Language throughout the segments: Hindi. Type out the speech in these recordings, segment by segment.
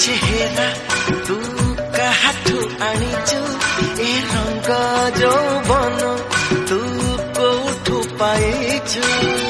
चेहरा तू काहाठू आनिचु ए रंग यौवन तू कोठू पाइचु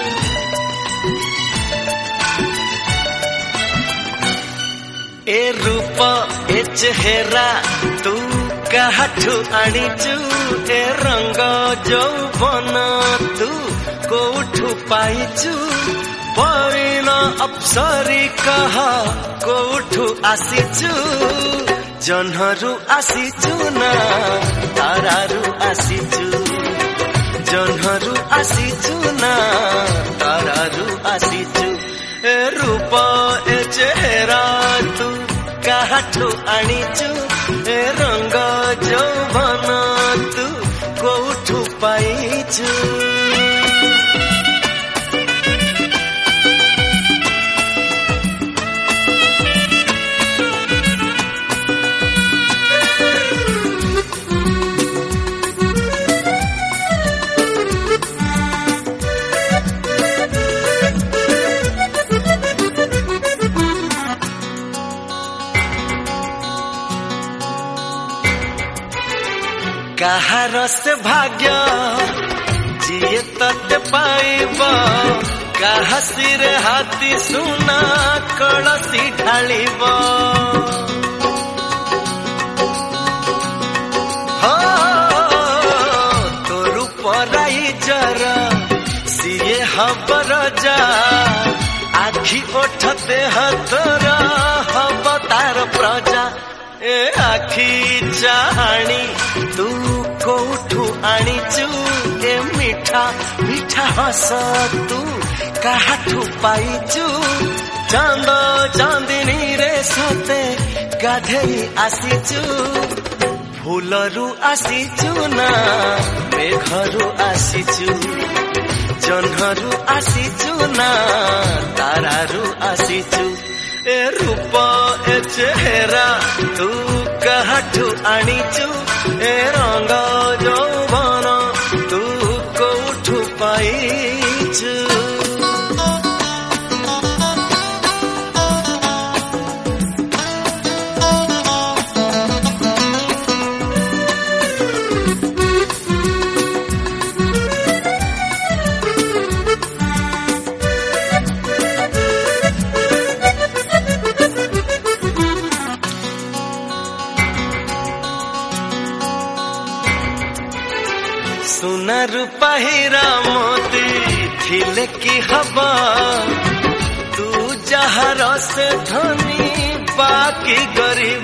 ए रूप ए चेहरा तू काहाठू आनिचु ए रंग यौवन तू कोठू पाइचु परिण अप्सरी कह कोठू आसीचु जन्हरु आसीचु ना तारारु आसीचु जन्हरु आसीचु ना तारारु आसीचु ए रूप ए चेहरा तू काहाठू आनिचु ए रंग यौवन तू कोठू पाइचु कहार से भाग्य जिए तते पाइब कहा सिर हाथी सुना कलसी ढालिब हो तोरु पराई जर सिए हबर जा आखि ओठ देह तोर हब तार प्रजा ए आखि चाहाणी तू कोठू आनिचु ए मीठा मीठा हस तू काहाठू पाइचु चांद चांदिनी रे सते गाधेई आसीचु फूलरू आसीचु ना मेघरू आसीचु जन्हरू आसीचु ना तारारू आसीचु ए रूप ए चेहरा तू काहाठू आनिचु ए रंग यौवन तू कोठू पाइचु सुना रूपा हीरा मोती थिले की हवा तू जहार से धनी बाकी गरीब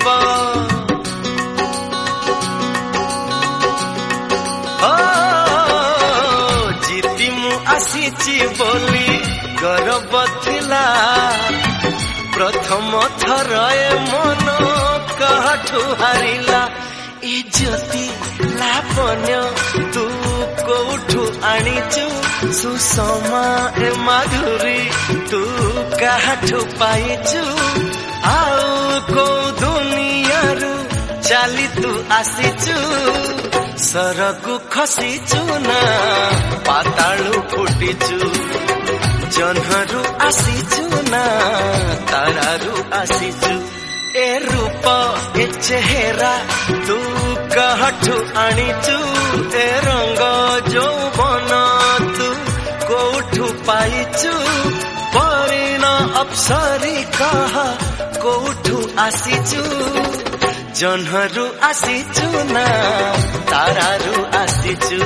जीती मु आसीची बोली गर्व थिला प्रथम थर ए मन काहाठू हारिला ए ज्योति लापन्य तू कोठू आनिचु सुषमा ए माधुरी तू काहाठू पाइचु आउ को दुनियारू चाली तू आसीचु सरगु खसीचु ना पाताळु फुटिचु जन्हरु आसीचु ना तारारू आसीचु ए रूप ए चेहरा तू काहाठू आनिचु ए रंग यौवन तू कोठू पाइचु परिण अप्सरी कह कोठू आसीचु जन्हरु आसीचु ना तारारू आसीचु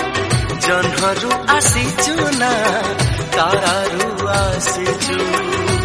जन्हरु आसीचु ना तारारू आसीचु।